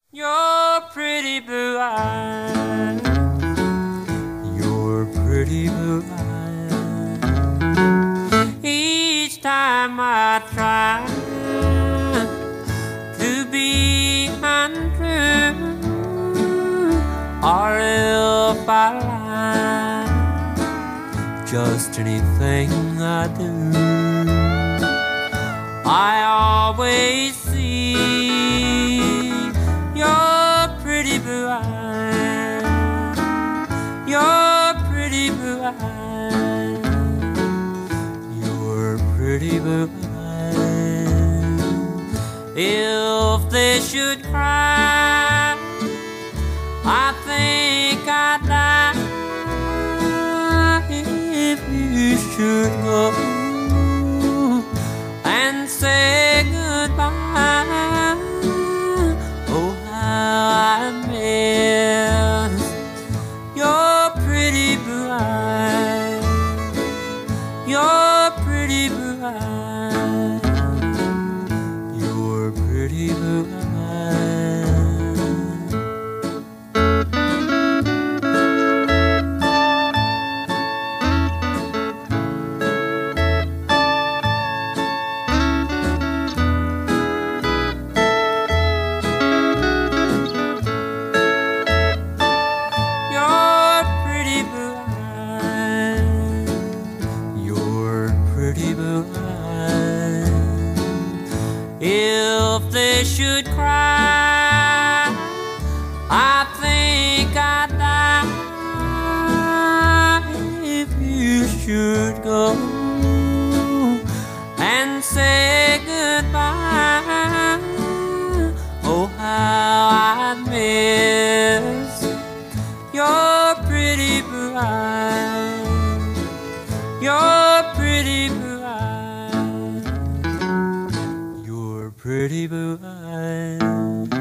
Your pretty blue eyes, your pretty blue eyes. Each time I try to be untrue, or if I lie, just anything I do, I always see your pretty blue eyes, your pretty blue eyes, your pretty blue eyes. If they should cry, I think I'd die. If you should go and say goodbye, oh how I miss your pretty blue eyes, your pretty blue eyes, your pretty blue eyes. Pretty blue eyes. If they should cry, I think I'd die. If you should go and say goodbye, oh how I miss your pretty blue eyes, your pretty blue eyes, your pretty blue eyes.